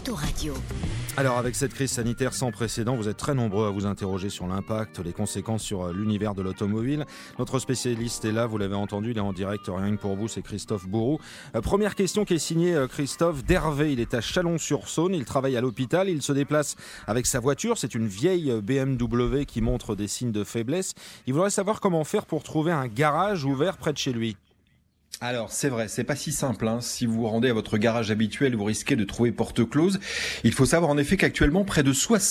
Autoradio. Alors avec cette crise sanitaire sans précédent, vous êtes très nombreux à vous interroger sur l'impact, les conséquences sur l'univers de l'automobile. Notre spécialiste est là, vous l'avez entendu, il est en direct rien que pour vous, c'est Christophe Bourou. Première question qui est signée Christophe d'Hervé, il est à Chalon-sur-Saône, il travaille à l'hôpital, il se déplace avec sa voiture, c'est une vieille BMW qui montre des signes de faiblesse. Il voudrait savoir comment faire pour trouver un garage ouvert près de chez lui. Alors c'est vrai, c'est pas si simple. Si vous vous rendez à votre garage habituel, vous risquez de trouver porte close. Il faut savoir en effet qu'actuellement, près de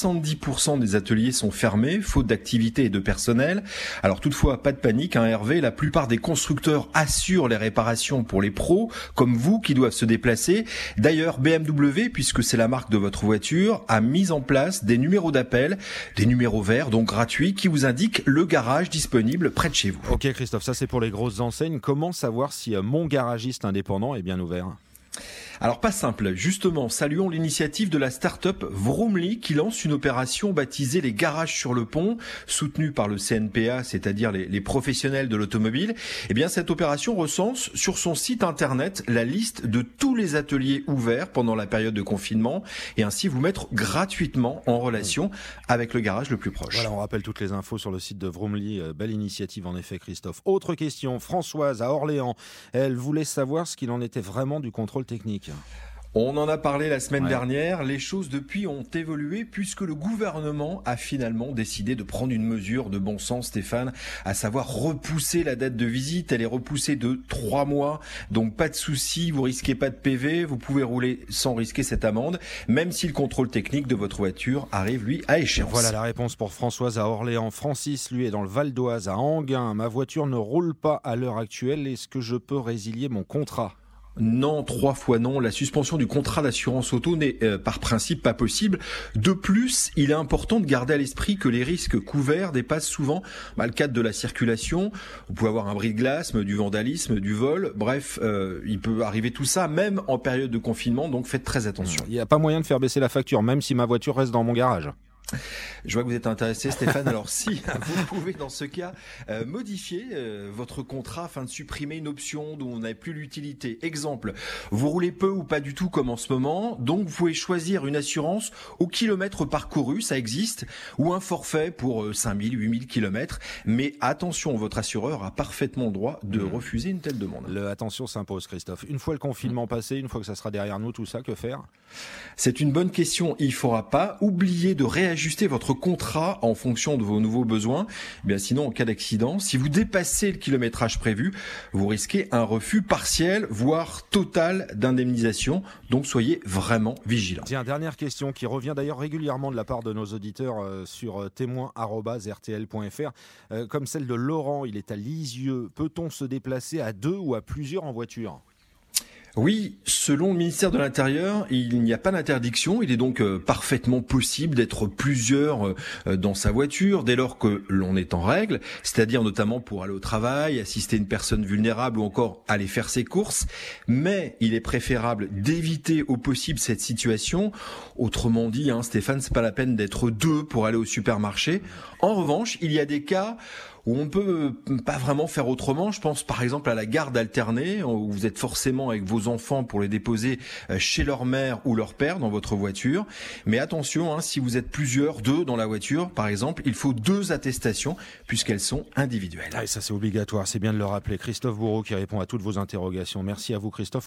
70% des ateliers sont fermés, faute d'activité et de personnel. Alors toutefois, pas de panique, Hervé, la plupart des constructeurs assurent les réparations pour les pros, comme vous, qui doivent se déplacer. D'ailleurs, BMW, puisque c'est la marque de votre voiture, a mis en place des numéros d'appel, des numéros verts, donc gratuits, qui vous indiquent le garage disponible près de chez vous. Ok Christophe, ça c'est pour les grosses enseignes. Comment savoir si mon garagiste indépendant est bien ouvert ? Alors pas simple, justement, saluons l'initiative de la start-up Vroomly qui lance une opération baptisée les garages sur le pont, soutenue par le CNPA, c'est-à-dire les professionnels de l'automobile. Eh bien cette opération recense sur son site internet la liste de tous les ateliers ouverts pendant la période de confinement et ainsi vous mettre gratuitement en relation avec le garage le plus proche. Voilà, on rappelle toutes les infos sur le site de Vroomly, belle initiative en effet Christophe. Autre question, Françoise à Orléans, elle voulait savoir ce qu'il en était vraiment du contrôle technique. On en a parlé la semaine dernière, les choses depuis ont évolué puisque le gouvernement a finalement décidé de prendre une mesure de bon sens, Stéphane, à savoir repousser la date de visite. Elle est repoussée de 3 mois, donc pas de souci, vous risquez pas de PV, vous pouvez rouler sans risquer cette amende, même si le contrôle technique de votre voiture arrive, lui, à échéance. Voilà la réponse pour Françoise à Orléans. Francis, lui, est dans le Val d'Oise, à Enghien. Ma voiture ne roule pas à l'heure actuelle, est-ce que je peux résilier mon contrat ? Non, 3 fois non. La suspension du contrat d'assurance auto n'est par principe pas possible. De plus, il est important de garder à l'esprit que les risques couverts dépassent souvent le cadre de la circulation. Vous pouvez avoir un bris de glace, du vandalisme, du vol. Bref, il peut arriver tout ça, même en période de confinement, donc faites très attention. Il n'y a pas moyen de faire baisser la facture, même si ma voiture reste dans mon garage. Je vois que vous êtes intéressé, Stéphane. Alors si vous pouvez dans ce cas modifier votre contrat afin de supprimer une option dont vous n'avez plus l'utilité. Exemple, vous roulez peu ou pas du tout comme en ce moment, donc vous pouvez choisir une assurance au kilomètre parcouru, ça existe, ou un forfait pour 5000, 8000 kilomètres. Mais attention, votre assureur a parfaitement le droit de refuser une telle demande. Attention s'impose, Christophe. Une fois le confinement passé, une fois que ça sera derrière nous, tout ça, que faire ? C'est une bonne question. Il ne faudra pas oublier de réajuster votre contrat en fonction de vos nouveaux besoins. Bien sinon, en cas d'accident, si vous dépassez le kilométrage prévu, vous risquez un refus partiel, voire total d'indemnisation. Donc soyez vraiment vigilants. Tiens, dernière question qui revient d'ailleurs régulièrement de la part de nos auditeurs sur témoin@rtl.fr, comme celle de Laurent. Il est à Lisieux. Peut-on se déplacer à 2 ou à plusieurs en voiture ? Oui, selon le ministère de l'Intérieur, il n'y a pas d'interdiction. Il est donc parfaitement possible d'être plusieurs dans sa voiture dès lors que l'on est en règle, c'est-à-dire notamment pour aller au travail, assister une personne vulnérable ou encore aller faire ses courses. Mais il est préférable d'éviter au possible cette situation. Autrement dit, Stéphane, c'est pas la peine d'être 2 pour aller au supermarché. En revanche, il y a des cas où on peut pas vraiment faire autrement. Je pense par exemple à la garde alternée, où vous êtes forcément avec vos enfants pour les déposer chez leur mère ou leur père dans votre voiture. Mais attention, si vous êtes plusieurs, 2 dans la voiture, par exemple, il faut 2 attestations puisqu'elles sont individuelles. Et ça c'est obligatoire, c'est bien de le rappeler. Christophe Bourou qui répond à toutes vos interrogations. Merci à vous Christophe.